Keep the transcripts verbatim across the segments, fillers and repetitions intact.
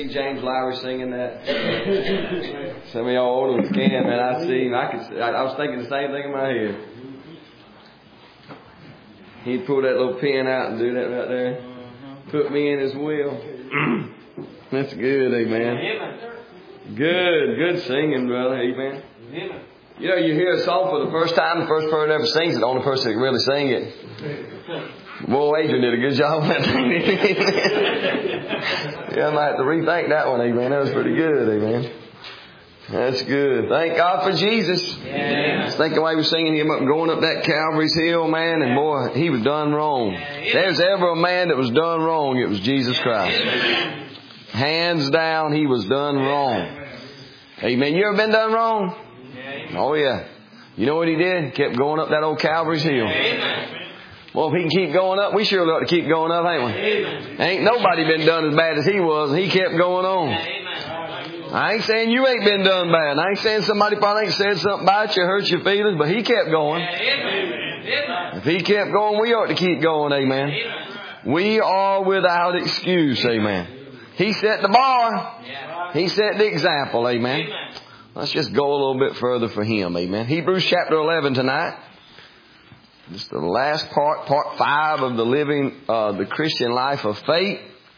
James Lowry singing that. Some of y'all older ones can, man. I see him. I could. I, I was thinking the same thing in my head. He'd pull that little pen out and do that right there. Put me in His will. That's good, amen. Good, good singing, brother, amen. You know, you hear a song for the first time, the first person ever sings it, the only person that can really sing it. Boy, Adrian did a good job on that thing. Yeah, I might have to rethink that one, amen. That was pretty good, amen. That's good. Thank God for Jesus. Yeah. I was thinking while he was singing him up and going up that Calvary's hill, man, and boy, he was done wrong. If there's ever a man that was done wrong, it was Jesus Christ. Hands down, he was done wrong. Amen. You ever been done wrong? Oh, yeah. You know what he did? He kept going up that old Calvary's hill. Well, if he can keep going up, we sure ought to keep going up, ain't we? Amen. Ain't nobody been done as bad as he was, and he kept going on. Amen. I ain't saying you ain't been done bad. I ain't saying somebody probably ain't said something about you, hurt your feelings, but he kept going. Amen. If he kept going, we ought to keep going, amen. Amen. We are without excuse, amen. He set the bar. He set the example, amen. Let's just go a little bit further for him, amen. Hebrews chapter eleven tonight. This is the last part, part five of the living, uh, the Christian life of faith.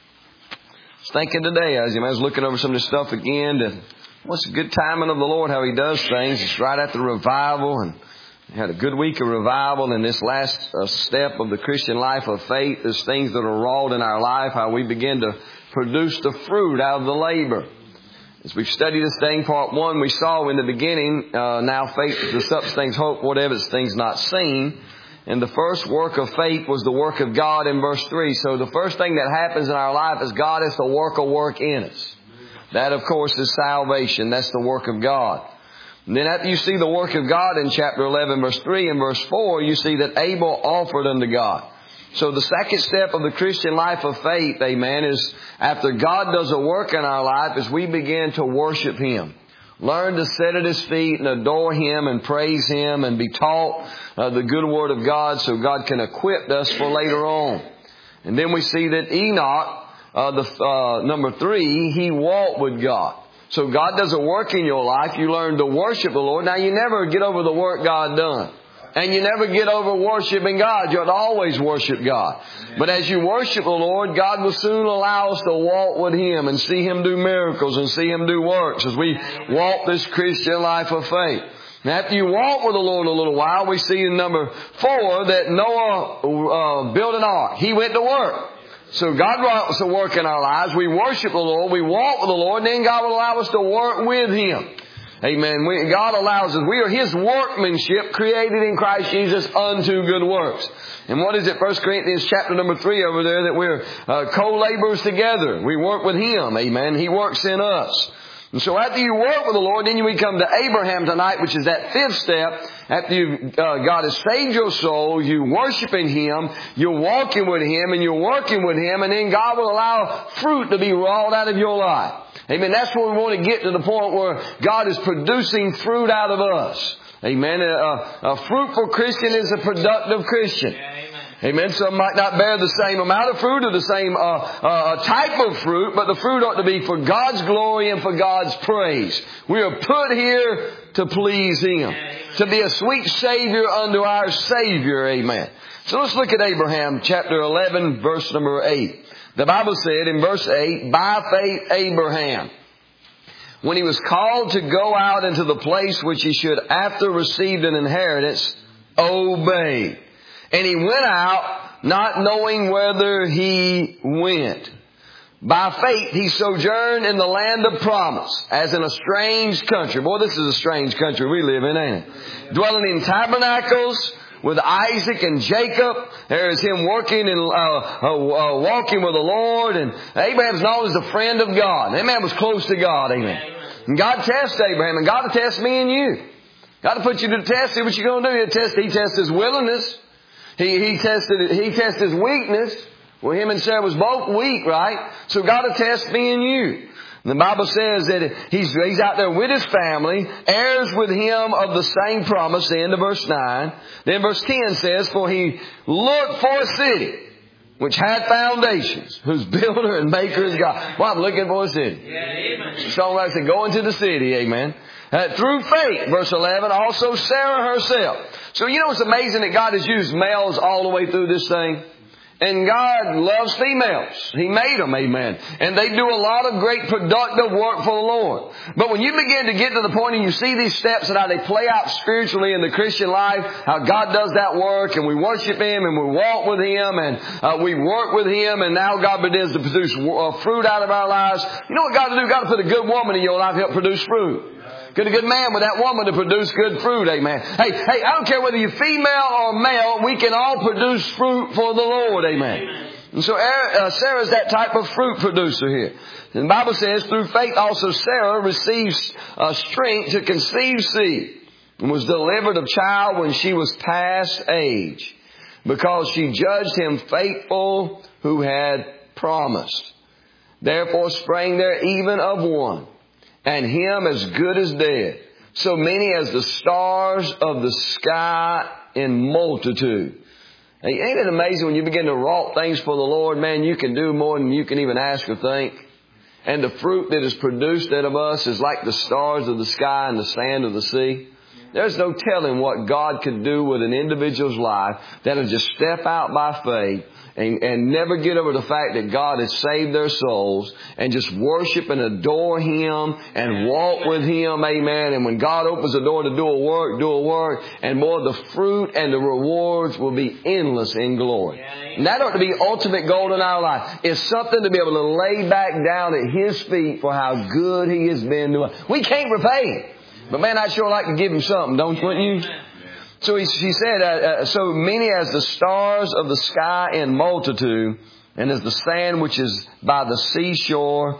I was thinking today, as I was looking over some of this stuff again, that what's the good timing of the Lord, how He does things. It's right after revival, and we had a good week of revival. And this last uh, step of the Christian life of faith is things that are wrought in our life, how we begin to produce the fruit out of the labor. As we've studied this thing, part one, we saw in the beginning, uh, now faith is the substance things hope, whatever it's things not seen. And the first work of faith was the work of God in verse three. So the first thing that happens in our life is God has to work a work in us. That, of course, is salvation. That's the work of God. And then after you see the work of God in chapter eleven, verse three and verse four, you see that Abel offered unto God. So the second step of the Christian life of faith, amen, is after God does a work in our life, is we begin to worship Him. Learn to sit at His feet and adore Him and praise Him and be taught uh, the good Word of God so God can equip us for later on. And then we see that Enoch, uh, the uh, number three, he walked with God. So God does a work in your life. You learn to worship the Lord. Now, you never get over the work God done. And you never get over worshiping God. You ought to always worship God. But as you worship the Lord, God will soon allow us to walk with Him and see Him do miracles and see Him do works as we walk this Christian life of faith. And after you walk with the Lord a little while, we see in number four that Noah uh, built an ark. He went to work. So God brought us to work in our lives. We worship the Lord. We walk with the Lord. And then God will allow us to work with Him. Amen. We, God allows us. We are His workmanship created in Christ Jesus unto good works. And what is it? First Corinthians chapter number three over there, that we're uh, co-laborers together. We work with Him. Amen. He works in us. And so after you work with the Lord, then we come to Abraham tonight, which is that fifth step. After you, uh, God has saved your soul, you worshiping Him, you're walking with Him, and you're working with Him, and then God will allow fruit to be wrought out of your life. Amen. That's where we want to get to the point where God is producing fruit out of us. Amen. A, a, a fruitful Christian is a productive Christian. Amen. Some might not bear the same amount of fruit or the same uh, uh, type of fruit, but the fruit ought to be for God's glory and for God's praise. We are put here to please Him, to be a sweet Savior unto our Savior. Amen. So let's look at Abraham chapter eleven, verse number eight. The Bible said in verse eight, by faith Abraham, when he was called to go out into the place which he should after receive an inheritance, obeyed. And he went out, not knowing whither he went. By faith he sojourned in the land of promise, as in a strange country. Boy, this is a strange country we live in, ain't it? Dwelling in tabernacles with Isaac and Jacob. There is him working and uh, uh, uh, walking with the Lord. And Abraham's known as a friend of God. That man was close to God. Amen. And God tests Abraham, and God will test me and you. God will put you to the test. See what you're going to do. He'll test, he tests his willingness. He, he tested, he tested his weakness. Well, him and Sarah was both weak, right? So God will test me and you. The Bible says that he's, he's out there with his family, heirs with him of the same promise, the end of verse nine. Then verse ten says, for he looked for a city which had foundations, whose builder and maker is God. Well, I'm looking for a city. Yeah, amen. The songwriter said, go into the city, amen. Uh, through faith, verse eleven, also Sarah herself. So you know it's amazing that God has used males all the way through this thing? And God loves females. He made them, amen. And they do a lot of great productive work for the Lord. But when you begin to get to the point and you see these steps and how they play out spiritually in the Christian life, how God does that work, and we worship Him and we walk with Him and uh, we work with Him, and now God begins to produce uh, fruit out of our lives. You know what God to do? God to put a good woman in your life to help produce fruit. Get a good man with that woman to produce good fruit, amen. Hey, hey, I don't care whether you're female or male, we can all produce fruit for the Lord, amen. Amen. And so uh, Sarah's that type of fruit producer here. And the Bible says, through faith also Sarah receives uh, strength to conceive seed, and was delivered of child when she was past age, because she judged him faithful who had promised. Therefore sprang there even of one, and him as good as dead, so many as the stars of the sky in multitude. Hey, ain't it amazing when you begin to wrought things for the Lord, man, you can do more than you can even ask or think. And the fruit that is produced out of us is like the stars of the sky and the sand of the sea. There's no telling what God could do with an individual's life that'll just step out by faith and, and never get over the fact that God has saved their souls, and just worship and adore Him and walk with Him, amen. And when God opens the door to do a work, do a work, and more the fruit and the rewards will be endless in glory. And that ought to be ultimate goal in our life. It's something to be able to lay back down at His feet for how good He has been to us. We can't repay Him. But man, I'd sure like to give Him something, don't you? So he, she said, uh, uh, so many as the stars of the sky in multitude, and as the sand which is by the seashore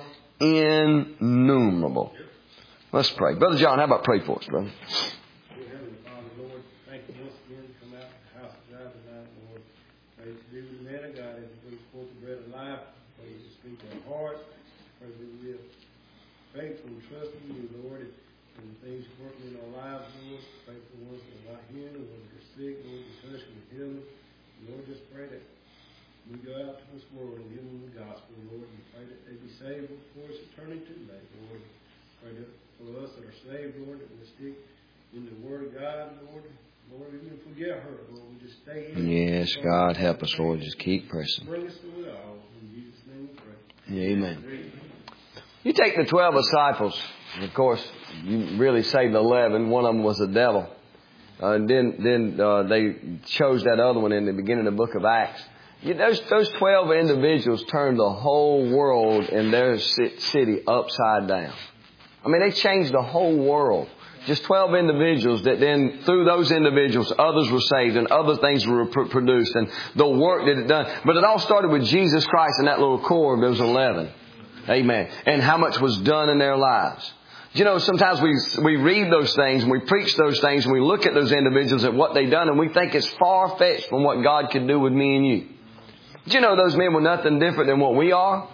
innumerable. Let's pray. Brother John, how about pray for us, brother? Dear Heavenly Father, Lord, thank you once again to come out to the house of God tonight, Lord. Pray to be with the man of God as we bring forth the bread of life. Pray to speak to our hearts. Pray that we are faithful and trusting you, Lord. And the things working in our lives, Lord, pray for the ones that are not here, the ones that are sick, Lord, just touch them and heal them. Lord, just pray that we go out to this world and give them the gospel, Lord, and pray that they be saved before it's eternity too late, Lord. Pray that for us that are saved, Lord, that we'll stick in the Word of God, Lord. Lord, even if we get hurt, Lord, we just stay in. Yes, God, help us, Lord. Just keep pressing. Bring us through it all. In Jesus' name we pray. Amen. You take the twelve disciples. Of course, you really saved eleven. One of them was the devil. Uh, and then then uh, they chose that other one in the beginning of the book of Acts. You, those, those twelve individuals turned the whole world in their city upside down. I mean, they changed the whole world. Just twelve individuals that then, through those individuals, others were saved and other things were produced and the work that it done. But it all started with Jesus Christ and that little core of those eleven. Amen. And how much was done in their lives. You know, sometimes we we read those things and we preach those things and we look at those individuals at what they've done and we think it's far-fetched from what God can do with me and you. Did you know those men were nothing different than what we are?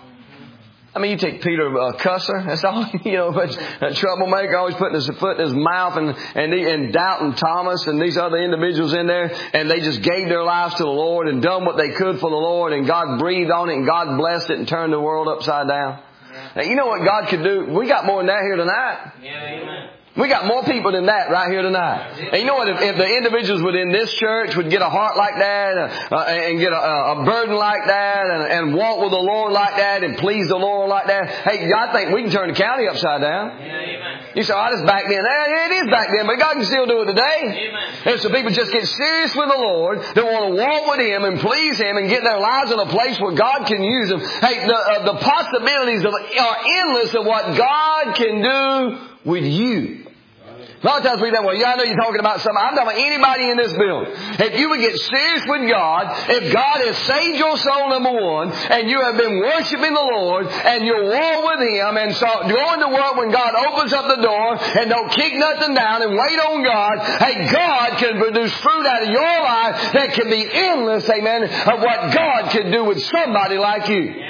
I mean, you take Peter, a cusser, that's all, you know, but a troublemaker, always putting his foot in his mouth, and, and, and doubting Thomas and these other individuals in there, and they just gave their lives to the Lord and done what they could for the Lord, and God breathed on it and God blessed it and turned the world upside down. Now, you know what God could do? We got more than that here tonight. Yeah, amen. We got more people than that right here tonight. And you know what? If, if the individuals within this church would get a heart like that uh, and get a, a burden like that and, and walk with the Lord like that and please the Lord like that, hey, I think we can turn the county upside down. Yeah, amen. You say, oh, this back then. Yeah, it is back then, but God can still do it today. Amen. And so people just get serious with the Lord. They want to walk with Him and please Him and get their lives in a place where God can use them. Hey, the, uh, the possibilities of, are endless of what God can do with you. A lot of times we think, well, yeah, I know you're talking about something. I'm talking about anybody in this building. If you would get serious with God, if God has saved your soul, number one, and you have been worshiping the Lord, and you walk with Him, and start going to work when God opens up the door, and don't kick nothing down, and wait on God, hey, God can produce fruit out of your life that can be endless, amen, of what God can do with somebody like you. Yeah,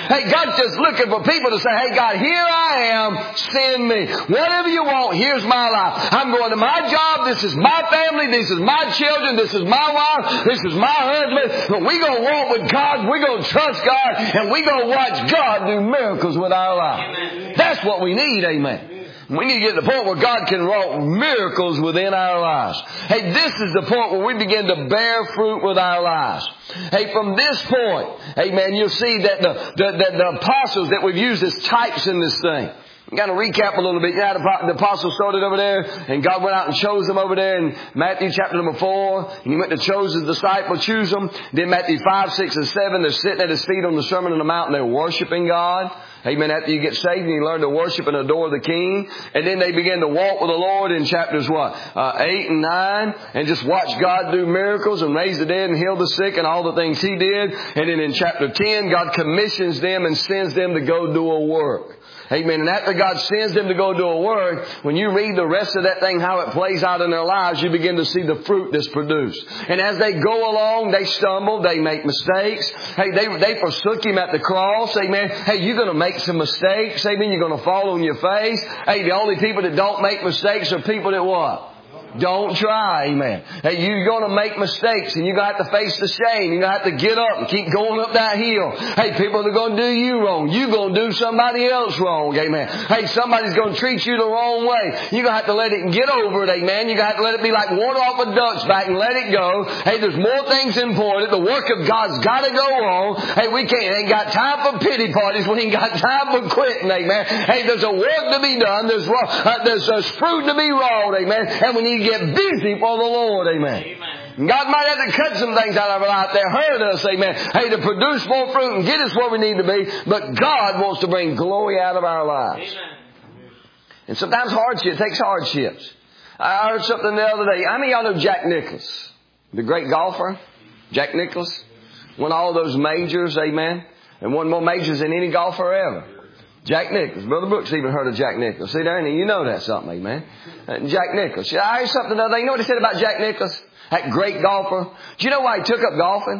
Hey, God's just looking for people to say, hey, God, here I am. Send me. Whatever you want, here's my life. I'm going to my job. This is my family. This is my children. This is my wife. This is my husband. But we're going to walk with God. We're going to trust God. And we're going to watch God do miracles with our life. Amen. That's what we need. Amen. We need to get to the point where God can work miracles within our lives. Hey, this is the point where we begin to bear fruit with our lives. Hey, from this point, amen, you'll see that the, the, the, the apostles that we've used as types in this thing. I'm going to recap a little bit. Yeah, the, the apostles started over there, and God went out and chose them over there in Matthew chapter number four. And He went to chose His disciples, choose them. Then Matthew five, six, and seven, they're sitting at His feet on the Sermon on the Mount, and they're worshiping God. Amen. After you get saved and you learn to worship and adore the King. And then they begin to walk with the Lord in chapters what? Uh, eight and nine. And just watch God do miracles and raise the dead and heal the sick and all the things He did. And then in chapter ten, God commissions them and sends them to go do a work. Amen. And after God sends them to go do a work, when you read the rest of that thing, how it plays out in their lives, you begin to see the fruit that's produced. And as they go along, they stumble, they make mistakes. Hey, they, they forsook Him at the cross. Amen. Hey, you're going to make some mistakes. Amen. You're going to fall on your face. Hey, the only people that don't make mistakes are people that what? Don't try, amen. Hey, you're going to make mistakes and you're going to have to face the shame. You're going to have to get up and keep going up that hill. Hey, people are going to do you wrong. You're going to do somebody else wrong, amen. Hey, somebody's going to treat you the wrong way. You're going to have to let it and get over it, amen. You're going to have to let it be like water off a duck's back and let it go. Hey, there's more things important. The work of God's got to go on. Hey, we can't, ain't got time for pity parties. We ain't got time for quitting, amen. Hey, there's a work to be done. There's, uh, there's, there's fruit to be rolled, amen. And we need to get busy for the Lord, amen. Amen. God might have to cut some things out of our life that hurt us, amen. Hey, to produce more fruit and get us where we need to be. But God wants to bring glory out of our lives. Amen. And sometimes hardship takes hardships. I heard something the other day. How many of y'all know Jack Nicklaus? The great golfer? Jack Nicklaus? Won all those majors, amen. And won more majors than any golfer ever. Jack Nicklaus. Brother Brooks even heard of Jack Nicklaus. See there? And you know that something, amen. Uh, Jack Nicklaus. I heard something the other day. You know what they said about Jack Nicklaus? That great golfer. Do you know why he took up golfing?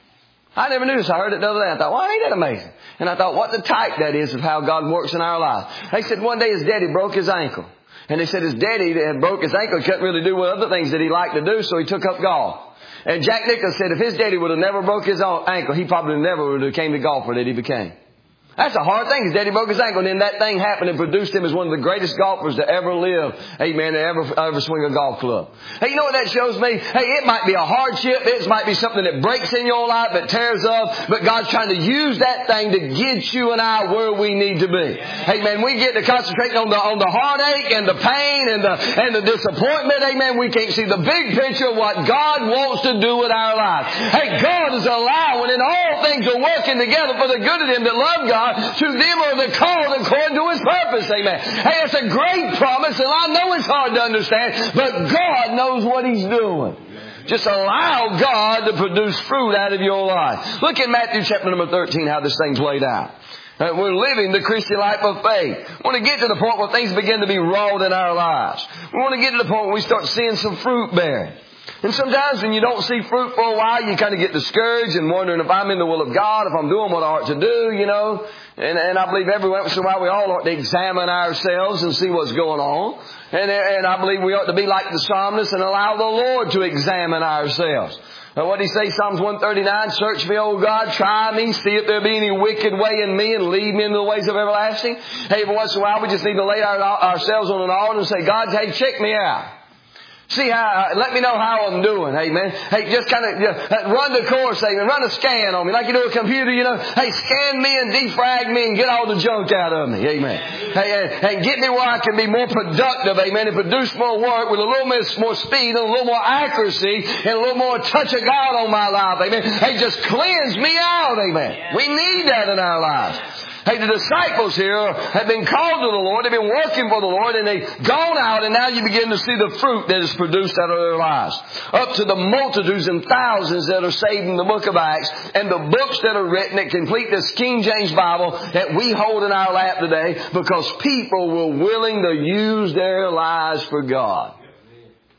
I never knew this. I heard it the other day. I thought, well, ain't that amazing? And I thought, what the type that is of how God works in our lives. They said one day his daddy broke his ankle. And they said his daddy that had broke his ankle couldn't really do what other things that he liked to do, so he took up golf. And Jack Nicklaus said if his daddy would have never broke his own ankle, he probably never would have became the golfer that he became. That's a hard thing. His daddy broke his ankle, and then that thing happened and produced him as one of the greatest golfers to ever live. Amen. To ever, ever swing a golf club. Hey, you know what that shows me? Hey, it might be a hardship. It might be something that breaks in your life, that tears up. But God's trying to use that thing to get you and I where we need to be. Amen. We get to concentrating on the, on the heartache and the pain and the, and the disappointment. Amen. We can't see the big picture of what God wants to do with our lives. Hey, God is allowing, and all things are working together for the good of them that love God. To them are the called according to His purpose. Amen. Hey, it's a great promise, and I know it's hard to understand, but God knows what He's doing. Just allow God to produce fruit out of your life. Look at Matthew chapter number thirteen, how this thing played out. Uh, we're living the Christian life of faith. We want to get to the point where things begin to be wrought in our lives. We want to get to the point where we start seeing some fruit bearing. And sometimes when you don't see fruit for a while, you kind of get discouraged and wondering if I'm in the will of God, if I'm doing what I ought to do, you know. And, and I believe every once in a while we all ought to examine ourselves and see what's going on. And, and I believe we ought to be like the psalmist and allow the Lord to examine ourselves. Now what did He say? Psalms one thirty-nine, search me, O God, try me, see if there be any wicked way in me and lead me into the ways of everlasting. Hey, every once in a while we just need to lay our, ourselves on an altar and say, God, hey, check me out. See how, uh, let me know how I'm doing, amen. Hey, just kind of uh, run the course, amen. Run a scan on me like you do a computer, you know. Hey, scan me and defrag me and get all the junk out of me, amen. Hey, and, and get me where I can be more productive, amen, and produce more work with a little bit more speed and a little more accuracy and a little more touch of God on my life, amen. Hey, just cleanse me out, amen. We need that in our lives. Hey, the disciples here have been called to the Lord. They've been working for the Lord, and they've gone out, and now you begin to see the fruit that is produced out of their lives. Up to the multitudes and thousands that are saved in the book of Acts, and the books that are written that complete this King James Bible that we hold in our lap today, because people were willing to use their lives for God.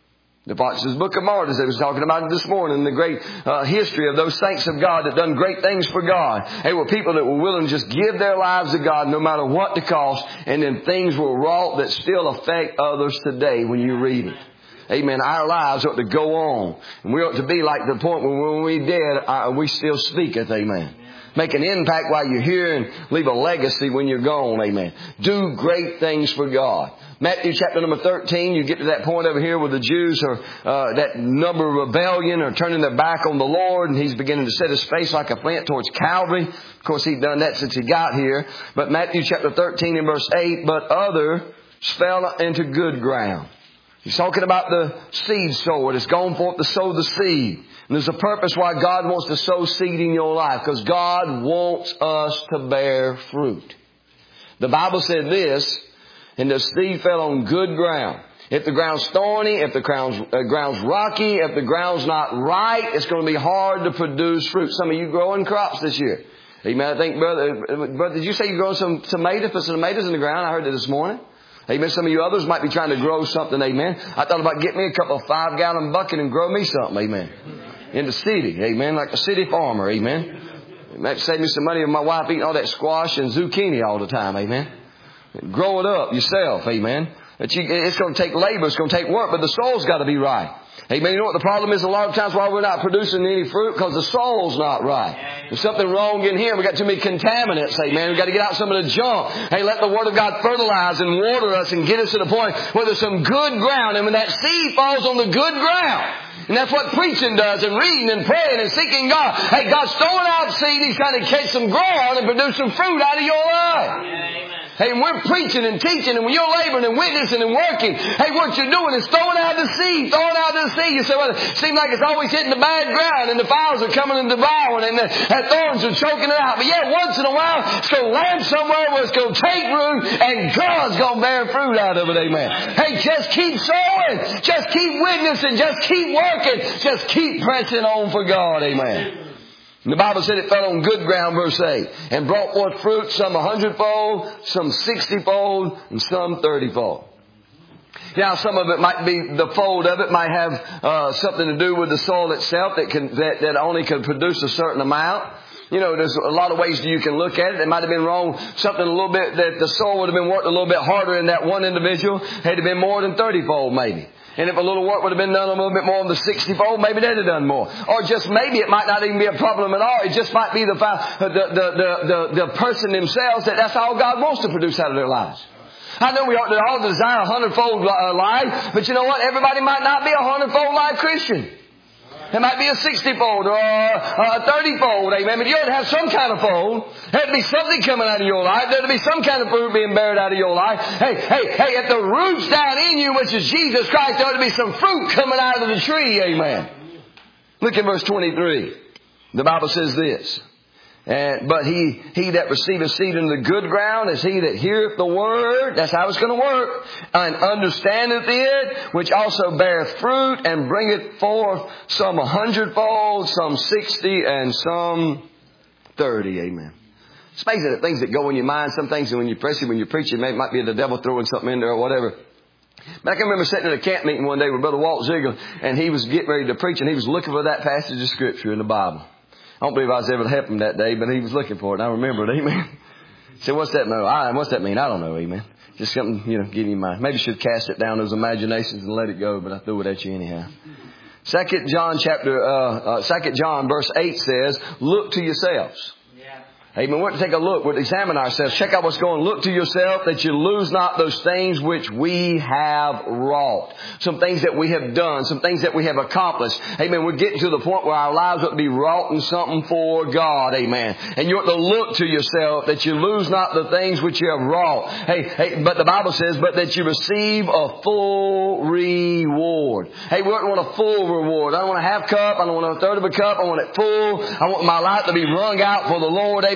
The Apostles' Book of Martyrs that was talking about this morning, the great uh, history of those saints of God that done great things for God. They were people that were willing to just give their lives to God no matter what the cost, and then things were wrought that still affect others today when you read it. Amen. Our lives ought to go on. And we ought to be like the point where when we dead, uh, we still speaketh. Amen. Make an impact while you're here and leave a legacy when you're gone. Amen. Do great things for God. Matthew chapter number thirteen, you get to that point over here where the Jews are, uh, that number of rebellion are turning their back on the Lord, and He's beginning to set His face like a flint towards Calvary. Of course, He'd done that since He got here. But Matthew chapter thirteen and verse eight, but others fell into good ground. He's talking about the seed sower that's gone forth to sow the seed. And there's a purpose why God wants to sow seed in your life, because God wants us to bear fruit. The Bible said this, and the seed fell on good ground. If the ground's thorny, if the ground's, uh, ground's rocky, if the ground's not right, it's going to be hard to produce fruit. Some of you growing crops this year. Amen. I think, brother, brother, did you say you're growing some tomatoes, put some tomatoes in the ground? I heard that this morning. Amen. Some of you others might be trying to grow something. Amen. I thought about getting me a couple of five gallon bucket and grow me something. Amen. In the city. Amen. Like a city farmer. Amen. It might save me some money with my wife eating all that squash and zucchini all the time. Amen. Grow it up yourself. Amen. But you, it's going to take labor. It's going to take work. But the soil's got to be right. Amen. You know what the problem is a lot of times why we're not producing any fruit? Because the soil's not right. There's something wrong in here. We've got too many contaminants. Amen. We've got to get out some of the junk. Hey, let the Word of God fertilize and water us and get us to the point where there's some good ground. And when that seed falls on the good ground, and that's what preaching does, and reading and praying and seeking God. Hey, God's throwing out seed. He's trying to catch some ground and produce some fruit out of your life. Amen. Hey, and we're preaching and teaching, and when you're laboring and witnessing and working, hey, what you're doing is throwing out the seed, throwing out the seed. You say, well, it seems like it's always hitting the bad ground, and the fowls are coming and devouring, and the and thorns are choking it out. But yeah, once in a while, it's going to land somewhere where it's going to take root, and God's going to bear fruit out of it. Amen. Hey, just keep sowing. Just keep witnessing. Just keep working. Just keep pressing on for God. Amen. And the Bible said it fell on good ground, verse eight, and brought forth fruit, some a hundredfold, some sixtyfold, and some thirtyfold. Now, some of it might be, the fold of it might have uh, something to do with the soil itself that can that, that only can produce a certain amount. You know, there's a lot of ways you can look at it. It might have been wrong, something a little bit, that the soil would have been worked a little bit harder in that one individual. It had been more than thirtyfold maybe. And if a little work would have been done a little bit more on the sixtyfold, maybe they'd have done more. Or just maybe it might not even be a problem at all. It just might be the the the the, the, the person themselves that that's all God wants to produce out of their lives. I know we ought to all desire a hundredfold life, but you know what? Everybody might not be a hundredfold life Christian. It might be a sixtyfold or a thirtyfold, amen. But you ought to have some kind of fold. There'd be something coming out of your life. There'd be some kind of fruit being buried out of your life. Hey, hey, hey, if the root's down in you, which is Jesus Christ, there ought to be some fruit coming out of the tree, amen. Look at verse twenty-three. The Bible says this. And, but he, he that receiveth seed in the good ground is he that heareth the word. That's how it's going to work. And understandeth it, which also beareth fruit and bringeth forth some a hundredfold, some sixty, and some thirty. Amen. It's amazing that things that go in your mind, some things when you press it, when you preach it, it might be the devil throwing something in there or whatever. But I can remember sitting in a camp meeting one day with Brother Walt Ziegler, and he was getting ready to preach, and he was looking for that passage of Scripture in the Bible. I don't believe I was able to help him that day, but he was looking for it, and I remember it. Amen. He said, what's that mean? I, what's that mean? I don't know. Amen. Just something, you know, give you mind. Maybe you should cast it down, those imaginations, and let it go, but I threw it at you anyhow. Second John chapter, uh, uh, Second John verse eight says, look to yourselves. Amen. We're to take a look. We're to examine ourselves. Check out what's going on. Look to yourself that you lose not those things which we have wrought. Some things that we have done. Some things that we have accomplished. Amen. We're getting to the point where our lives ought to be wrought in something for God. Amen. And you ought to look to yourself that you lose not the things which you have wrought. Hey, hey, but the Bible says, but that you receive a full reward. Hey, we don't want a full reward. I don't want a half cup. I don't want a third of a cup. I want it full. I want my life to be wrung out for the Lord. Amen.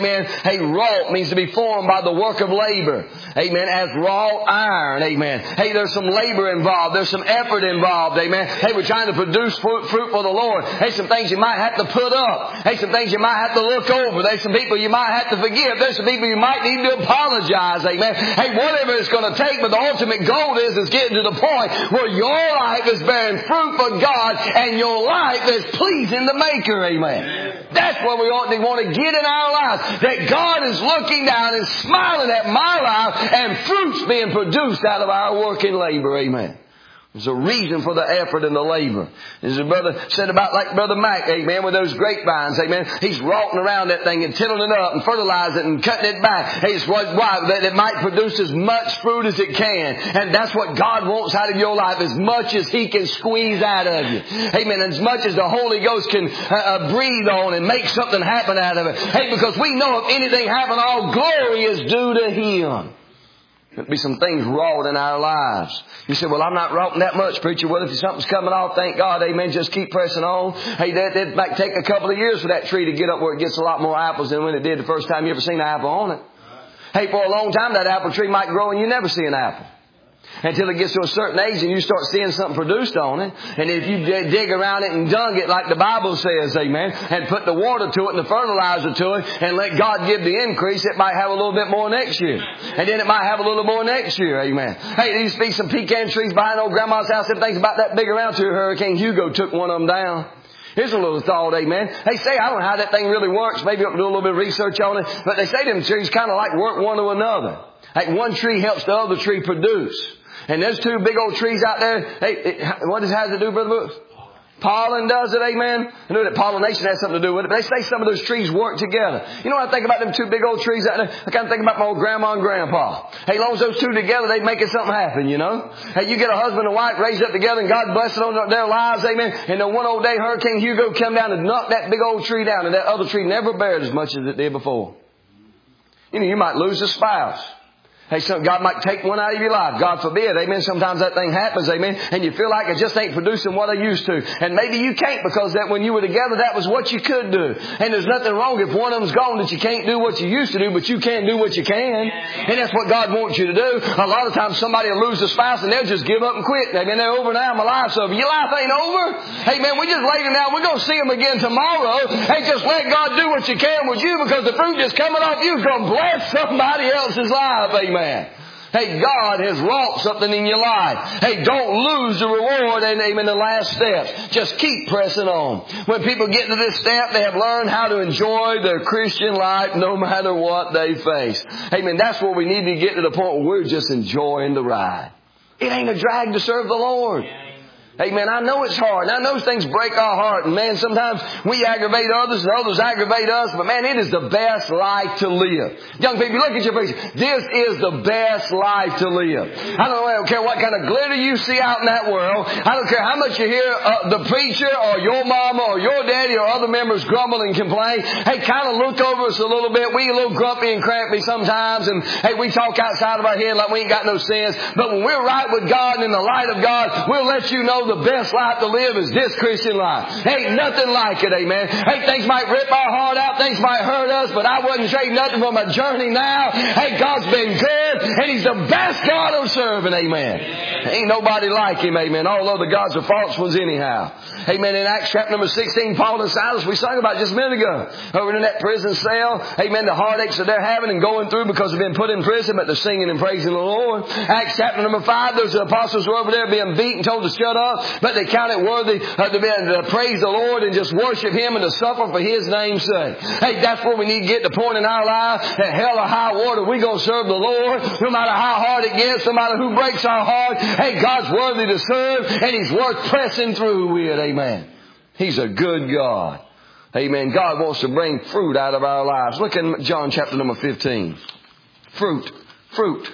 amen. Hey, wrought means to be formed by the work of labor. Amen. As wrought iron. Amen. Hey, there's some labor involved. There's some effort involved. Amen. Hey, we're trying to produce fruit, fruit for the Lord. Hey, some things you might have to put up. Hey, some things you might have to look over. There's some people you might have to forgive. There's some people you might need to apologize. Amen. Hey, whatever it's going to take, but the ultimate goal is, is getting to the point where your life is bearing fruit for God and your life is pleasing the Maker. Amen. That's what we ought to want to get in our lives. That God is looking down and smiling at my life and fruits being produced out of our working labor. Amen. There's a reason for the effort and the labor. As a brother said about like Brother Mac, amen, with those grapevines, amen. He's rotting around that thing and tilling it up and fertilizing it and cutting it back. Hey, it's why that it might produce as much fruit as it can. And that's what God wants out of your life, as much as He can squeeze out of you. Amen. As much as the Holy Ghost can uh, uh, breathe on and make something happen out of it. Hey, because we know if anything happen, all glory is due to Him. There'll be some things wrought in our lives. You say, well, I'm not wrought that much, preacher. Well, if something's coming off, thank God, amen, just keep pressing on. Hey, that, that might take a couple of years for that tree to get up where it gets a lot more apples than when it did the first time you ever seen an apple on it. Hey, for a long time, that apple tree might grow and you never see an apple. Until it gets to a certain age and you start seeing something produced on it. And if you dig around it and dung it like the Bible says, amen, and put the water to it and the fertilizer to it and let God give the increase, it might have a little bit more next year. And then it might have a little more next year, amen. Hey, there used to be some pecan trees behind old grandma's house. Everything's about that big around till Hurricane Hugo took one of them down. Here's a little thought, amen. They say, I don't know how that thing really works. Maybe I'll do a little bit of research on it. But they say them trees kind of like work one to another. Like one tree helps the other tree produce. And there's two big old trees out there. Hey, it, what does it have to do, Brother Brooks? Pollen does it, amen. I know that pollination has something to do with it. But they say some of those trees work together. You know what I think about them two big old trees out there? I kind of think about my old grandma and grandpa. Hey, as long as those two together, they make it something happen, you know. Hey, you get a husband and wife raised up together and God bless it on their lives, amen. And then one old day Hurricane Hugo come down and knocked that big old tree down and that other tree never bared as much as it did before. You know, you might lose a spouse. Hey, so God might take one out of your life. God forbid. Amen. Sometimes that thing happens. Amen. And you feel like it just ain't producing what I used to. And maybe you can't because that when you were together, that was what you could do. And there's nothing wrong if one of them's gone that you can't do what you used to do, but you can do what you can. And that's what God wants you to do. A lot of times somebody will lose a spouse and they'll just give up and quit. Amen. They're over now. My life's over. Your life ain't over. Hey, man, we just laid him down. We're going to see him again tomorrow. Hey, just let God do what you can with you because the fruit just coming off you is going to bless somebody else's life. Amen. Amen. Hey, God has wrought something in your life. Hey, don't lose the reward and amen, the last steps. Just keep pressing on. When people get to this step, they have learned how to enjoy their Christian life no matter what they face. Amen. That's where we need to get to the point where we're just enjoying the ride. It ain't a drag to serve the Lord. Amen. I know it's hard. I know things break our heart. And man, sometimes we aggravate others and others aggravate us. But man, it is the best life to live. Young people, look at your picture. This is the best life to live. I don't, I don't care what kind of glitter you see out in that world. I don't care how much you hear uh, the preacher or your mama or your daddy or other members grumble and complain. Hey, kind of look over us a little bit. We a little grumpy and crampy sometimes. And hey, we talk outside of our head like we ain't got no sense. But when we're right with God and in the light of God, we'll let you know the best life to live is this Christian life. Ain't nothing like it, amen. Hey, things might rip our heart out, things might hurt us, but I wouldn't trade nothing for my journey now. Hey, God's been good, and He's the best God I'm serving, amen. Ain't nobody like Him, amen. All other gods are false ones anyhow. Amen. In Acts chapter number sixteen, Paul and Silas, we sang about just a minute ago, over in that prison cell, amen, the heartaches that they're having and going through because they've been put in prison, but they're singing and praising the Lord. Acts chapter number five, those apostles were over there being beaten, told to shut up, but they count it worthy uh, to, be, to praise the Lord and just worship Him and to suffer for His name's sake. Hey, that's where we need to get to the point in our life, at hell or high water, we're going to serve the Lord, no matter how hard it gets, no matter who breaks our heart. Hey, God's worthy to serve, and He's worth pressing through with, amen. He's a good God. Amen. God wants to bring fruit out of our lives. Look in John chapter number fifteen. Fruit. Fruit.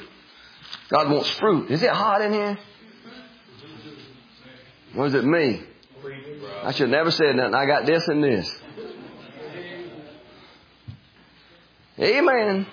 God wants fruit. Is it hot in here? Or is it me? I should have never said nothing. I got this and this. Amen.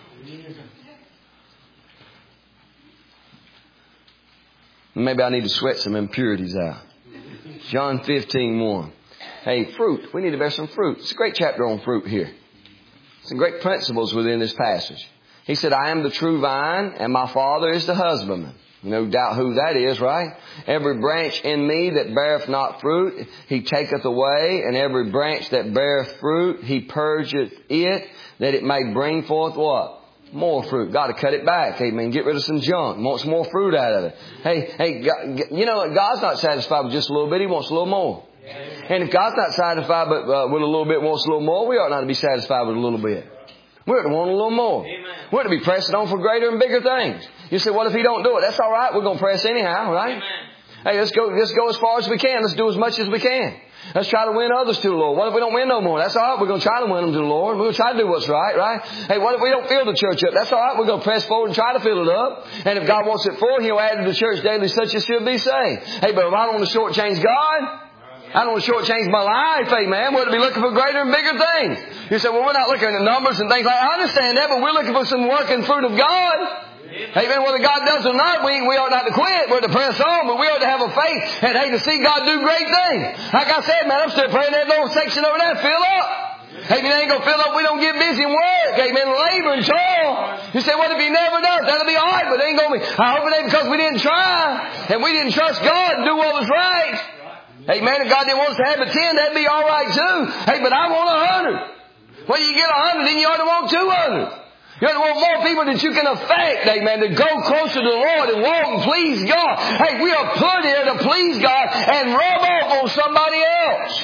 Maybe I need to sweat some impurities out. John fifteen one. Hey, fruit. We need to bear some fruit. It's a great chapter on fruit here. Some great principles within this passage. He said, I am the true vine, and my Father is the husbandman. No doubt who that is, right? Every branch in me that beareth not fruit, He taketh away, and every branch that beareth fruit, He purgeth it, that it may bring forth what? More fruit. Got to cut it back. Amen. Get rid of some junk. Want some more fruit out of it. Hey, hey, God, you know what? God's not satisfied with just a little bit. He wants a little more. And if God's not satisfied but, uh, with a little bit, wants a little more, we ought not to be satisfied with a little bit. We ought to want a little more. Amen. We ought to be pressing on for greater and bigger things. You say, what if He don't do it? That's all right. We're going to press anyhow, right? Amen. Hey, let's go, let's go as far as we can. Let's do as much as we can. Let's try to win others to the Lord. What if we don't win no more? That's all right. We're going to try to win them to the Lord. We're going to try to do what's right, right? Hey, what if we don't fill the church up? That's all right. We're going to press forward and try to fill it up. And if God wants it full, He'll add to the church daily such as should be saved. Hey, but if I don't want to shortchange God, I don't want to shortchange my life, amen. We're to be looking for greater and bigger things. You say, well, we're not looking at numbers and things like that. I understand that, but we're looking for some working fruit of God. Amen. Whether God does or not, we, we ought not to quit. We're to press on, but we ought to have a faith and, hey, to see God do great things. Like I said, man, I'm still praying that little section over there fill up. Amen. It ain't going to fill up. We don't get busy and work. Amen. Labor and toil. You say, what if He never does? That'll be all right, but it ain't going to be. I hope it ain't because we didn't try and we didn't trust God and do what was right. Amen. If God didn't want us to have a ten, that'd be all right too. Hey, but I want a hundred. Well, you get a hundred, then you ought to want two hundred. You ought to want more people that you can affect, amen, to go closer to the Lord and walk and please God. Hey, we are put here to please God and rub off on somebody else.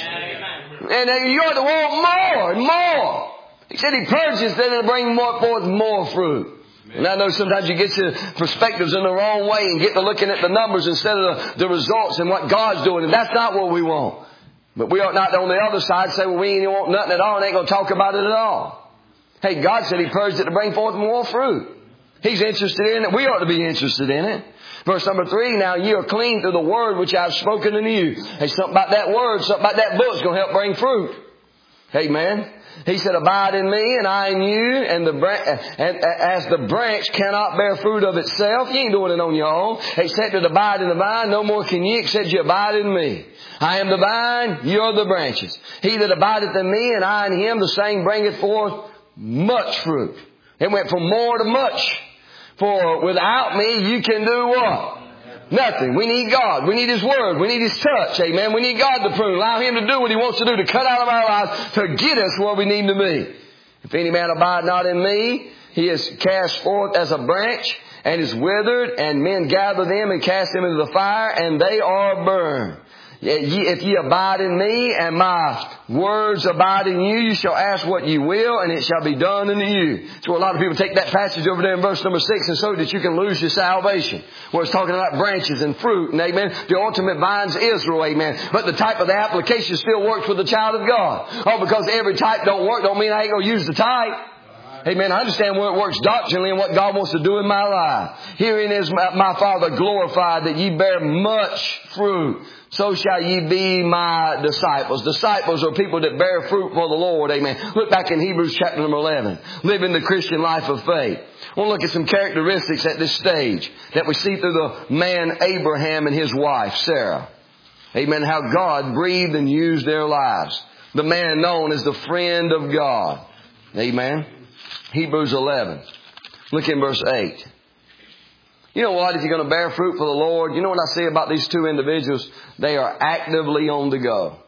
And you ought to want more and more. He said He purges that it'll bring more forth more fruit. And I know sometimes you get your perspectives in the wrong way and get to looking at the numbers instead of the, the results and what God's doing. And that's not what we want. But we ought not on the other side say, well, we ain't want nothing at all and ain't going to talk about it at all. Hey, God said He purged it to bring forth more fruit. He's interested in it. We ought to be interested in it. Verse number three, now ye are clean through the word which I have spoken unto you. Hey, something about that word, something about that book is going to help bring fruit. Amen. He said, abide in me and I in you, and the and as the branch cannot bear fruit of itself, you ain't doing it on your own. Except to abide in the vine, no more can ye except you abide in me. I am the vine, you are the branches. He that abideth in me and I in him, the same bringeth forth much fruit. It went from more to much. For without me, you can do what? Nothing. We need God. We need His Word. We need His touch. Amen. We need God to prune. Allow Him to do what He wants to do to cut out of our lives to get us where we need to be. If any man abide not in me, he is cast forth as a branch and is withered, and men gather them and cast them into the fire, and they are burned. If ye abide in me and my words abide in you, you shall ask what ye will, and it shall be done unto you. So a lot of people take that passage over there in verse number six and so that you can lose your salvation. Where it's talking about branches and fruit, and amen. The ultimate vine's Israel, amen. But the type of the application still works for the child of God. Oh, because every type don't work, don't mean I ain't going to use the type. Amen. I understand where it works doctrinally and what God wants to do in my life. Herein is my, my Father glorified, that ye bear much fruit. So shall ye be my disciples. Disciples are people that bear fruit for the Lord. Amen. Look back in Hebrews chapter number eleven. Living the Christian life of faith. We'll look at some characteristics at this stage that we see through the man Abraham and his wife Sarah. Amen. How God breathed and used their lives. The man known as the friend of God. Amen. Hebrews eleven. Look in verse eight. You know what? If you're going to bear fruit for the Lord, you know what I see about these two individuals? They are actively on the go.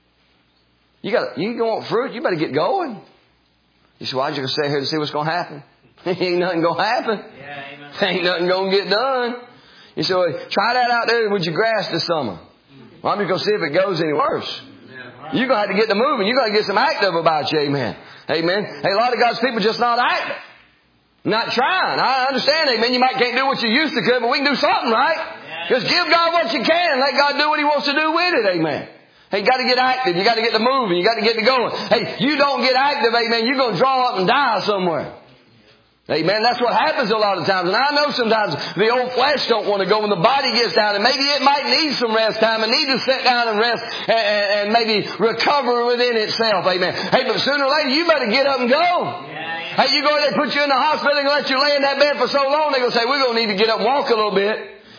You got, you want fruit? You better get going. You say, why did you stay here to see what's going to happen? Ain't nothing going to happen. Yeah, amen. Ain't nothing going to get done. You say, well, try that out there with your grass this summer. Well, I'm just going to see if it goes any worse. You're going to have to get to moving. You're going to get some active about you. Amen. Amen. Hey, a lot of God's people just not active. Not trying. I understand, amen. You might can't do what you used to could, but we can do something, right? Yeah. Just give God what you can. Let God do what He wants to do with it, amen. Hey, you got to get active. You got to get to moving. You got to get to going. Hey, you don't get active, amen, you're going to draw up and die somewhere. Amen. That's what happens a lot of times. And I know sometimes the old flesh don't want to go when the body gets down. And maybe it might need some rest time and need to sit down and rest and, and, and maybe recover within itself. Amen. Hey, but sooner or later, you better get up and go. Yeah. Hey, you go there, put you in the hospital and let you lay in that bed for so long, they're going to say, we're going to need to get up and walk a little bit.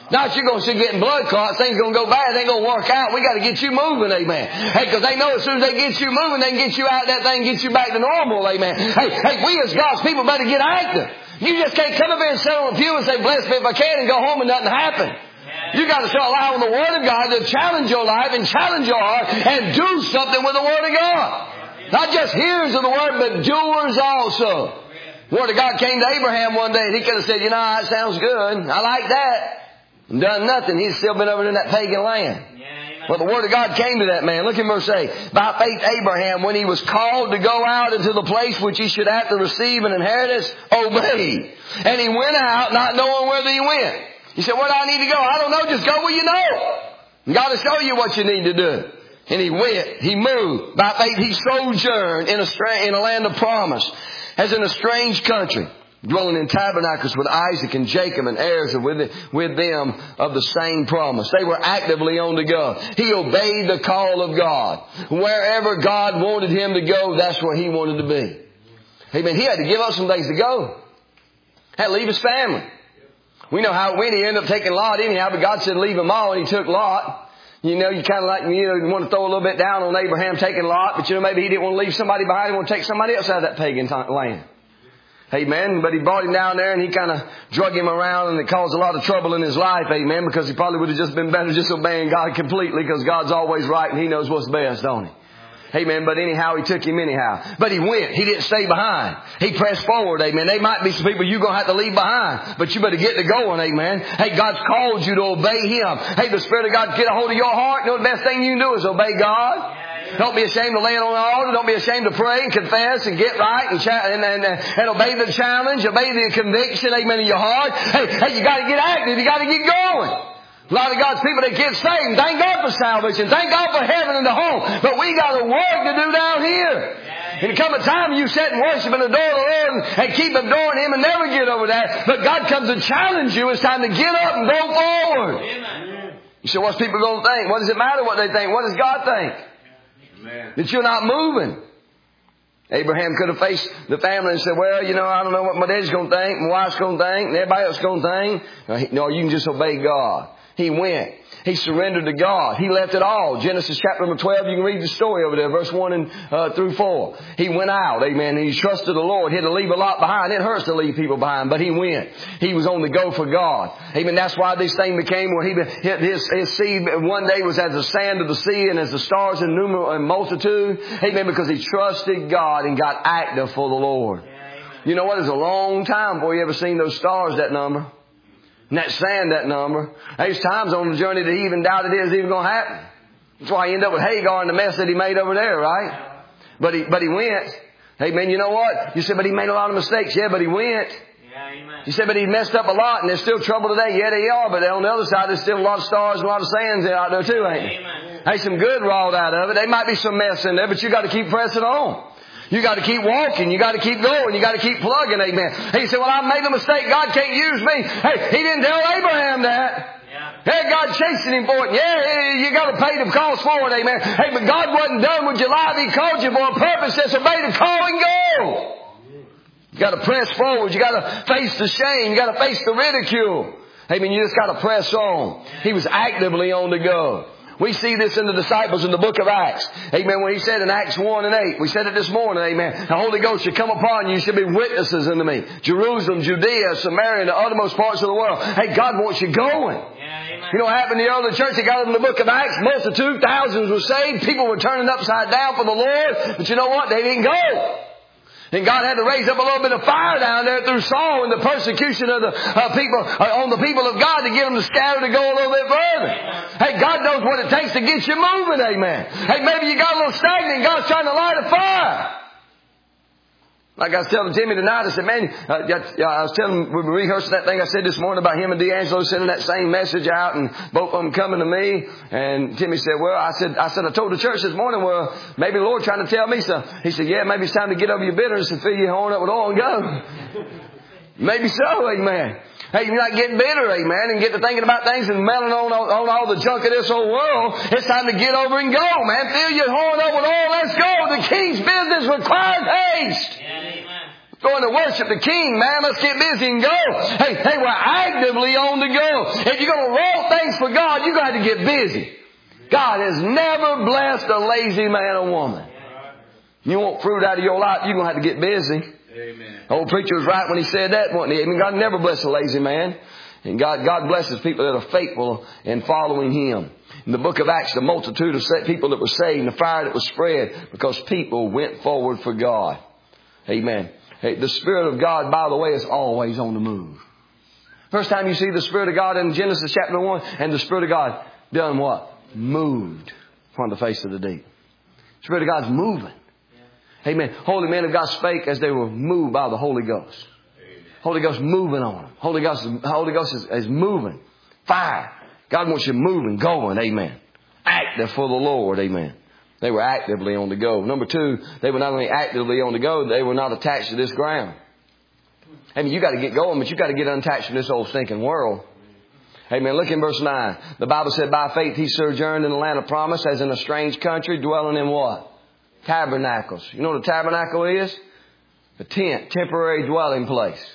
Not you're going to sit getting blood clots. Things going to go bad. They ain't going to work out. We got to get you moving, amen. Hey, because they know as soon as they get you moving, they can get you out of that thing and get you back to normal, amen. Hey, hey, we as God's people better get active. You just can't come up here and sit on the pew and say, bless me if I can, and go home and nothing happen. You got to start allowing the Word of God to challenge your life and challenge your heart and do something with the Word of God. Not just hearers of the Word, but doers also. The Word of God came to Abraham one day and he could have said, you know, that sounds good. I like that. And done nothing. He's still been over in that pagan land. Well, the Word of God came to that man. Look at verse eight. By faith Abraham, when he was called to go out into the place which he should have to receive an inheritance, obeyed. And he went out not knowing whither he went. He said, where do I need to go? I don't know. Just go where you know. God will show you what you need to do. And he went. He moved. By faith he sojourned in a, stra- in a land of promise, as in a strange country, dwelling in tabernacles with Isaac and Jacob and heirs with, with them of the same promise. They were actively on the go. He obeyed the call of God. Wherever God wanted him to go, that's where he wanted to be. Amen. He had to give up some things to go. Had to leave his family. We know how it went. He ended up taking Lot anyhow, but God said leave them all, and he took Lot. You know, you kind of like, you know, you want to throw a little bit down on Abraham taking Lot, but you know, maybe he didn't want to leave somebody behind. He wanted to take somebody else out of that pagan land. Amen. But he brought him down there and he kind of drug him around, and it caused a lot of trouble in his life. Amen. Because he probably would have just been better just obeying God completely, because God's always right and he knows what's best, don't he? Amen. But anyhow, he took him anyhow. But he went. He didn't stay behind. He pressed forward. Amen. There might be some people you're going to have to leave behind, but you better get to going. Amen. Hey, God's called you to obey Him. Hey, the Spirit of God get a hold of your heart. You know the best thing you can do is obey God. Don't be ashamed to lay it on the altar. Don't be ashamed to pray and confess and get right and, cha- and, and, and obey the challenge, obey the conviction, amen, in your heart. Hey, hey, you got to get active. You got to get going. A lot of God's people, they get saved. Thank God for salvation. Thank God for heaven and the home. But we got a work to do down here. And there come a time you sit and worship and adore the Lord and, and keep adoring Him and never get over that. But God comes to challenge you. It's time to get up and go forward. Amen. You say, what's people going to think? What does it matter what they think? What does God think? Amen. That you're not moving. Abraham could have faced the family and said, well, you know, I don't know what my dad's going to think, my wife's going to think, and everybody else is going to think. No, you can just obey God. He went. He surrendered to God. He left it all. Genesis chapter number twelve, you can read the story over there, verse one and uh, through four. He went out, amen, and he trusted the Lord. He had to leave a lot behind. It hurts to leave people behind, but he went. He was on the go for God. Amen. That's why this thing became where he, his, his seed one day was as the sand of the sea and as the stars in numerous and multitude. Amen. Because he trusted God and got active for the Lord. You know what? It's a long time before you ever seen those stars that number. And that sand, that number. There's times on the journey that he even doubted it was even going to happen. That's why he ended up with Hagar and the mess that he made over there, right? But he, but he went. Hey, man, you know what? You said, but he made a lot of mistakes. Yeah, but he went. Yeah, amen. You said, but he messed up a lot and there's still trouble today. Yeah, they are. But on the other side, there's still a lot of stars and a lot of sands out there too, ain't there? Amen. Hey, some good wrought out of it. There might be some mess in there, but you got to keep pressing on. You got to keep walking. You got to keep going. You got to keep plugging. Amen. He said, well, I made a mistake. God can't use me. Hey, he didn't tell Abraham that. Yeah. Hey, God's chasing him for it. Yeah, you got to pay the cost for it. Amen. Hey, but God wasn't done with your life. He called you for a purpose. Just obey the call and go. You got to press forward. You got to face the shame. You got to face the ridicule. Amen. You just got to press on. He was actively on the go. We see this in the disciples in the book of Acts. Amen. When he said in Acts one and eight, we said it this morning, amen. The Holy Ghost shall come upon you. You shall be witnesses unto me. Jerusalem, Judea, Samaria, and the uttermost parts of the world. Hey, God wants you going. Yeah, amen. You know what happened in the early church? They got in the book of Acts. Multitude, thousands were saved. People were turning upside down for the Lord. But you know what? They didn't go. And God had to raise up a little bit of fire down there through Saul and the persecution of the uh, people uh, on the people of God to get them to scatter to go a little bit further. Hey, God knows what it takes to get you moving, amen. Hey, maybe you got a little stagnant and God's trying to light a fire. Like I was telling Timmy tonight, I said, man, uh, I was telling him, we were rehearsing that thing I said this morning about him and D'Angelo sending that same message out and both of them coming to me. And Timmy said, well, I said, I said, I told the church this morning, well, maybe the Lord trying to tell me something. He said, yeah, maybe it's time to get over your bitterness and fill your horn up with oil and go. Maybe so, amen. Hey, you're not getting bitter, amen, and get to thinking about things and melting on, on, on all the junk of this whole world. It's time to get over and go, man. Fill your horn up with oil. Let's go. The King's business requires haste. Yeah, amen. Going to worship the King, man. Let's get busy and go. Hey, hey, we're actively on the go. If you're going to roll things for God, you're going to have to get busy. God has never blessed a lazy man or woman. You want fruit out of your life, you're going to have to get busy. Amen. The old preacher was right when he said that, wasn't he? I mean, God never blesses a lazy man. And God, God blesses people that are faithful in following Him. In the book of Acts, the multitude of people that were saved and the fire that was spread because people went forward for God. Amen. Hey, the Spirit of God, by the way, is always on the move. First time you see the Spirit of God in Genesis chapter one, and the Spirit of God done what? Moved upon the face of the deep. The Spirit of God's moving. Amen. Holy men of God spake as they were moved by the Holy Ghost. Amen. Holy Ghost moving on them. Holy Ghost, Holy Ghost is, is moving. Fire. God wants you moving, going. Amen. Active for the Lord. Amen. They were actively on the go. Number two, they were not only actively on the go, they were not attached to this ground. I mean, you got to get going, but you got to get unattached from this old stinking world. Amen. Look in verse nine. The Bible said, by faith he sojourned in the land of promise as in a strange country, dwelling in what? Tabernacles. You know what a tabernacle is? A tent, temporary dwelling place.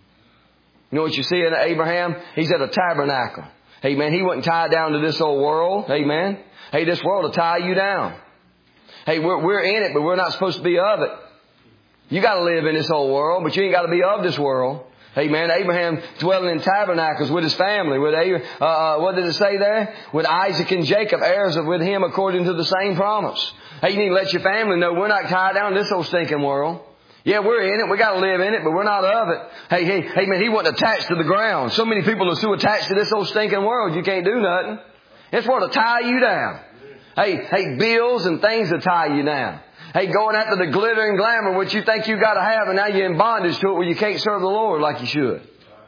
You know what you see in Abraham? He's at a tabernacle. Amen. He wasn't tied down to this old world. Amen. Hey, this world will tie you down. Hey, we're, we're in it, but we're not supposed to be of it. You got to live in this old world, but you ain't got to be of this world. Amen. Abraham dwelling in tabernacles with his family. With uh, what did it say there? With Isaac and Jacob, heirs of with him according to the same promise. Hey, you need to let your family know we're not tied down to this old stinking world. Yeah, we're in it. We got to live in it, but we're not of it. Hey, hey, hey, man, he wasn't attached to the ground. So many people are so attached to this old stinking world, you can't do nothing. It's what to tie you down. Hey, hey, bills and things that tie you down. Hey, going after the glitter and glamour, which you think you got to have, and now you're in bondage to it where you can't serve the Lord like you should.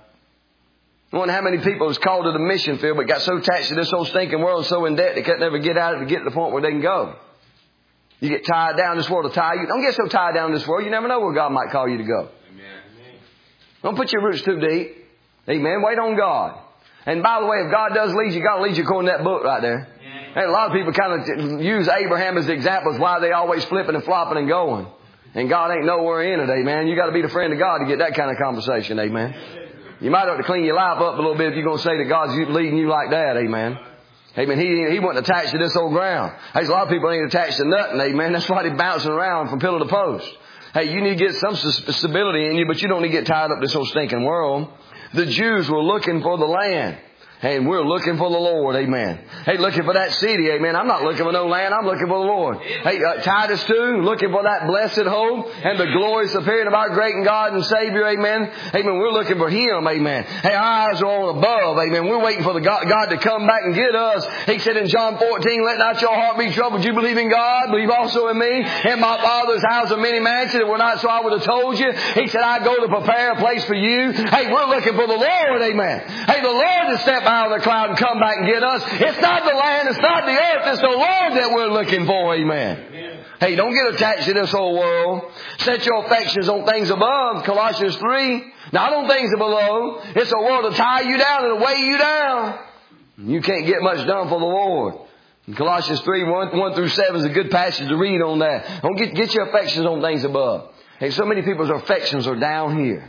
I wonder how many people was called to the mission field but got so attached to this whole stinking world, so in debt they couldn't ever get out of it to get to the point where they can go. You get tied down, this world will tie you. Don't get so tied down in this world. You never know where God might call you to go. Amen. Don't put your roots too deep. Amen. Wait on God. And by the way, if God does lead you, God will lead you according to that book right there. And a lot of people kind of use Abraham as the example of why they always flipping and flopping and going. And God ain't nowhere in it, amen. You got to be the friend of God to get that kind of conversation, amen. You might have to clean your life up a little bit if you're going to say that God's leading you like that, amen. Amen. He, he wasn't attached to this old ground. There's a lot of people ain't attached to nothing, amen. That's why they're bouncing around from pillar to post. Hey, you need to get some stability in you, but you don't need to get tied up in this whole stinking world. The Jews were looking for the land. Hey, and we're looking for the Lord, amen. Hey, looking for that city, amen. I'm not looking for no land, I'm looking for the Lord. Hey, uh, Titus two, looking for that blessed hope and the glorious appearing of our great and God and Savior, amen. Amen, we're looking for Him, amen. Hey, our eyes are on above, amen. We're waiting for the God, God to come back and get us. He said in John fourteen, let not your heart be troubled. You believe in God, believe also in me. In my Father's house are many mansions. If we're not so, I would have told you. He said, I go to prepare a place for you. Hey, we're looking for the Lord, amen. Hey, the Lord to step out of the cloud and come back and get us. It's not the land, it's not the earth, it's the Lord that we're looking for, amen. Amen. Hey, don't get attached to this whole world. Set your affections on things above, Colossians three. Not on things below. It's a world to tie you down and to weigh you down. You can't get much done for the Lord. And Colossians three, one, one through seven is a good passage to read on that. Don't get, get your affections on things above. Hey, so many people's affections are down here.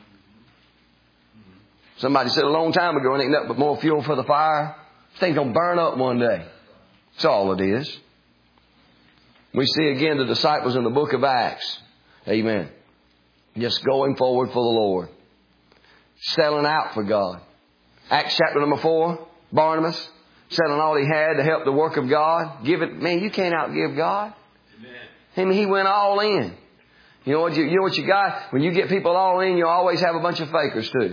Somebody said a long time ago, it ain't nothing but more fuel for the fire. This thing's going to burn up one day. That's all it is. We see again the disciples in the book of Acts. Amen. Just going forward for the Lord. Selling out for God. Acts chapter number four. Barnabas selling all he had to help the work of God. Give it. Man, you can't outgive God. Amen. I mean, he went all in. You know what you, you know what you got? When you get people all in, you always have a bunch of fakers too.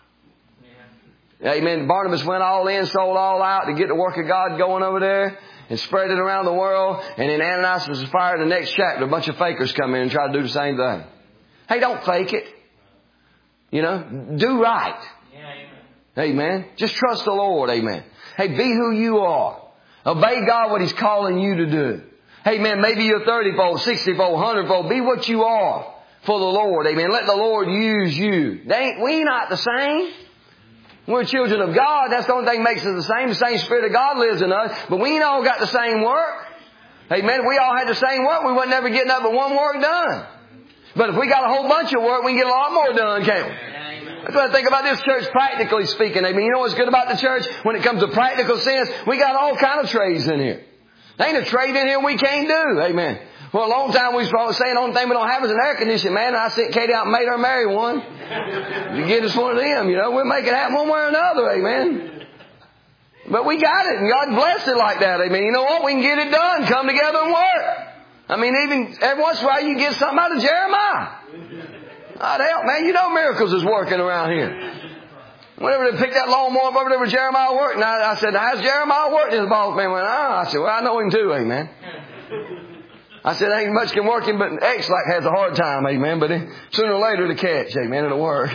Amen. Barnabas went all in, sold all out to get the work of God going over there and spread it around the world. And then Ananias was fired in the next chapter. A bunch of fakers come in and try to do the same thing. Hey, don't fake it. You know, do right. Yeah, amen. Amen. Just trust the Lord. Amen. Hey, be who you are. Obey God what He's calling you to do. Hey, man, maybe you're thirty-fold, sixty-fold, one hundred-fold. Be what you are for the Lord. Amen. Let the Lord use you. They ain't, we ain't not the same. We're children of God. That's the only thing that makes us the same. The same Spirit of God lives in us. But we ain't all got the same work. Amen. We all had the same work. We wasn't never getting up but one work done. But if we got a whole bunch of work, we can get a lot more done, can't we? That's what I think about this church, practically speaking. I mean, you know what's good about the church? When it comes to practical sense, we got all kind of trades in here. There ain't a trade in here we can't do. Amen. For a long time we was saying the only thing we don't have is an air conditioning, man. And I sent Katie out and made her marry one. You get us one of them, you know. We'll make it happen one way or another, amen. But we got it, and God blessed it like that, amen. You know what? We can get it done. Come together and work. I mean, even every once in a while you get something out of Jeremiah. God help, man. You know miracles is working around here. Whenever they picked that lawnmower up over there where Jeremiah worked, and I, I said, how's Jeremiah working? His boss man went, oh. I said, well, I know him too, amen. I said, ain't much can work him, but X-Lac has a hard time, amen. But sooner or later it'll catch, amen. It'll work.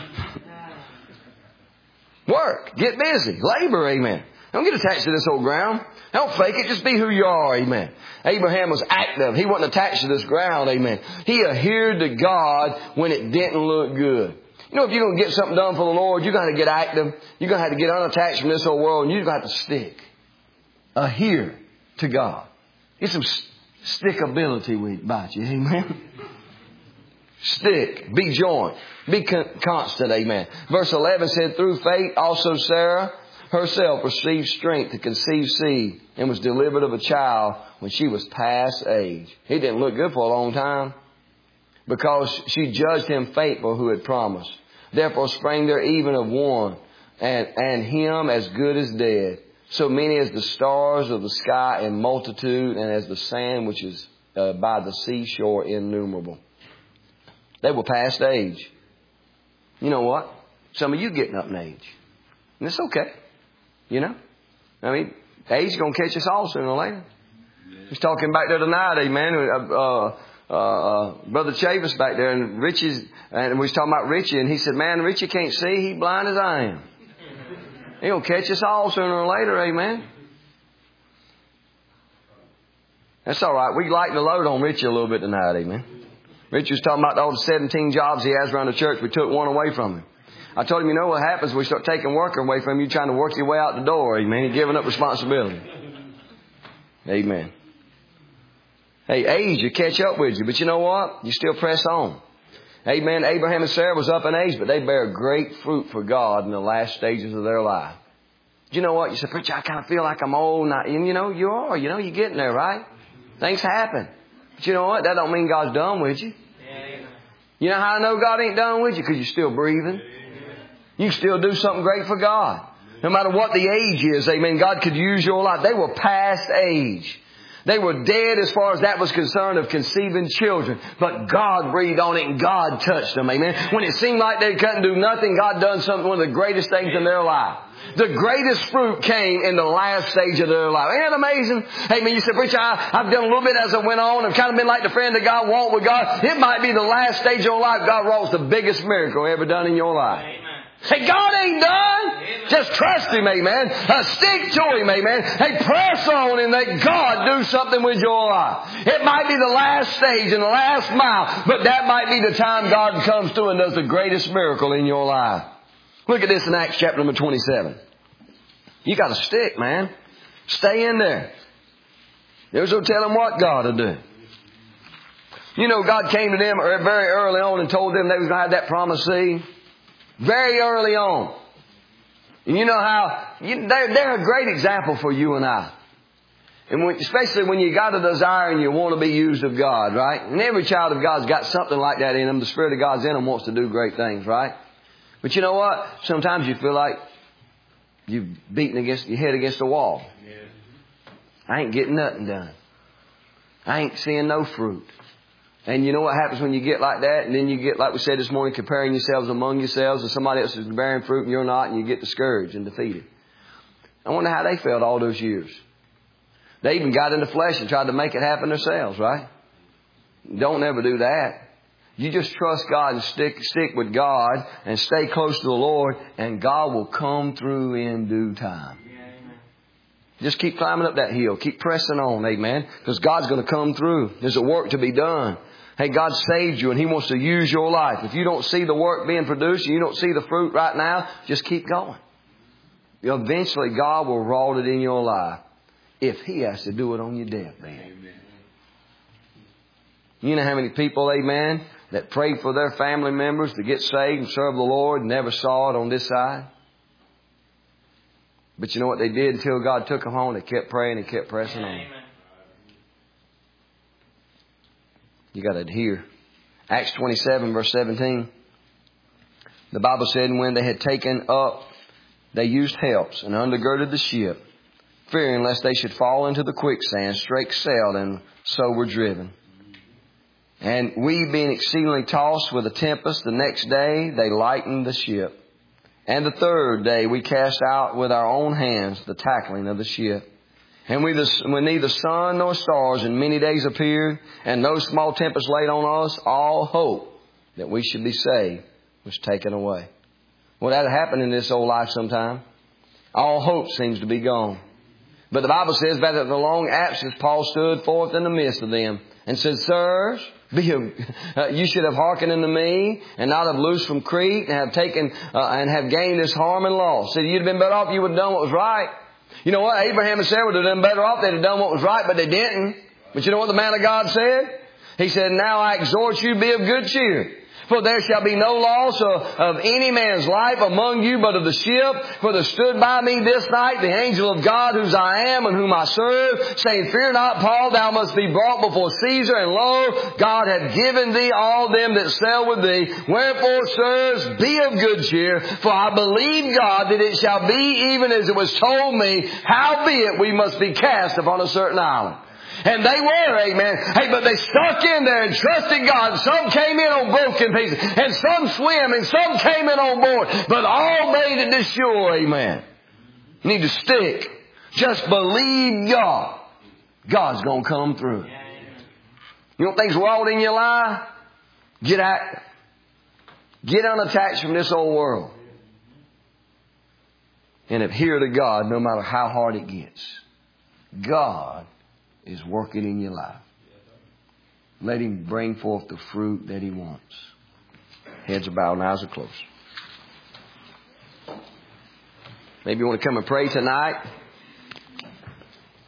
Work. Get busy. Labor, amen. Don't get attached to this old ground. Don't fake it. Just be who you are, amen. Abraham was active. He wasn't attached to this ground, amen. He adhered to God when it didn't look good. You know, if you're going to get something done for the Lord, you're going to get active. You're going to have to get unattached from this whole world, and you're going to have to stick. Adhere to God. Get some stickability about you, amen. Stick. Be joined. Be con- constant, amen. Verse eleven said, through faith also Sarah herself received strength to conceive seed and was delivered of a child when she was past age. He didn't look good for a long time because she judged him faithful who had promised. Therefore sprang there even of one, and, and him as good as dead. So many as the stars of the sky in multitude, and as the sand which is uh, by the seashore innumerable. They were past age. You know what? Some of you getting up in age. And it's okay. You know? I mean, age is going to catch us all sooner or later. He's talking back there tonight, amen. Uh, uh, uh, uh, Brother Chavis back there, and Richie's, and we was talking about Richie, and he said, man, Richie can't see. He's blind as I am. He'll catch us all sooner or later, amen. That's all right. We lighten the load on Richie a little bit tonight, amen. Richie was talking about all the seventeen jobs he has around the church. We took one away from him. I told him, you know what happens when we start taking work away from you, trying to work your way out the door, amen. You're giving up responsibility. Amen. Hey, age will catch up with you, but you know what? You still press on. Amen. Abraham and Sarah was up in age, but they bear great fruit for God in the last stages of their life. You know what? You say, preacher, I kind of feel like I'm old. And you know, you are. You know, you're getting there, right? Things happen. But you know what? That don't mean God's done with you. You know how I know God ain't done with you? Because you're still breathing. You can still do something great for God. No matter what the age is, amen, God could use your life. They were past age. They were dead as far as that was concerned of conceiving children. But God breathed on it and God touched them, amen. When it seemed like they couldn't do nothing, God done something, one of the greatest things in their life. The greatest fruit came in the last stage of their life. Ain't that amazing? Amen. You said, preacher, I, I've done a little bit as I went on. I've kind of been like the friend that God walked with God. It might be the last stage of your life. God wrought the biggest miracle ever done in your life. Amen. Say, God ain't done. Amen. Just trust Him, amen. Uh, stick to Him, amen. Hey, press on and let God do something with your life. It might be the last stage and the last mile, but that might be the time God comes through and does the greatest miracle in your life. Look at this in Acts chapter number twenty-seven. You got to stick, man. Stay in there. There's no telling what God will do. You know, God came to them very early on and told them they was going to have that promised seed. Very early on. And you know how, you, they're, they're a great example for you and I. And when, especially when you got a desire and you want to be used of God, right? And every child of God's got something like that in them. The Spirit of God's in them, wants to do great things, right? But you know what? Sometimes you feel like you've beaten against your head against the wall. Yeah. I ain't getting nothing done. I ain't seeing no fruit. And you know what happens when you get like that? And then you get, like we said this morning, comparing yourselves among yourselves, and somebody else is bearing fruit and you're not, and you get discouraged and defeated. I wonder how they felt all those years. They even got in the flesh and tried to make it happen themselves, right? Don't ever do that. You just trust God and stick stick with God and stay close to the Lord, and God will come through in due time. Just keep climbing up that hill. Keep pressing on, amen. Because God's going to come through. There's a work to be done. Hey, God saved you and He wants to use your life. If you don't see the work being produced and you don't see the fruit right now, just keep going. Eventually, God will wrought it in your life if He has to do it on your deathbed. Amen. You know how many people, amen, that prayed for their family members to get saved and serve the Lord and never saw it on this side. But you know what they did until God took them home? They kept praying and kept pressing on. You got to adhere. Acts twenty-seven verse seventeen. The Bible said, and when they had taken up, they used helps and undergirded the ship, fearing lest they should fall into the quicksand, straight sailed, and so were driven. And we, being exceedingly tossed with a tempest, the next day they lightened the ship. And the third day we cast out with our own hands the tackling of the ship. And we the, when neither sun nor stars in many days appeared, and no small tempest laid on us, all hope that we should be saved was taken away. Well, that'll happen in this old life sometime. All hope seems to be gone. But the Bible says that at the long absence, Paul stood forth in the midst of them and said, Sirs, be a, uh, you should have hearkened unto me and not have loosed from Crete and have taken uh, and have gained this harm and loss. Said, you'd have been better off if you would have done what was right. You know what? Abraham and Sarah would have done better off if they'd have done what was right, but they didn't. But you know what the man of God said? He said, now I exhort you, be of good cheer. For there shall be no loss of, of any man's life among you but of the ship. For there stood by me this night the angel of God, whose I am and whom I serve, saying, Fear not, Paul, thou must be brought before Caesar. And lo, God hath given thee all them that sail with thee. Wherefore, sirs, be of good cheer. For I believe God that it shall be even as it was told me. Howbeit we must be cast upon a certain island. And they were, amen. Hey, but they stuck in there and trusted God. Some came in on broken pieces. And some swim. And some came in on board. But all made it to shore, amen. You need to stick. Just believe God. God's going to come through. You want things wrong in your life? Get out. Get unattached from this old world. And adhere to God no matter how hard it gets. God is working in your life. Let Him bring forth the fruit that He wants. Heads are bowed and eyes are closed. Maybe you want to come and pray tonight.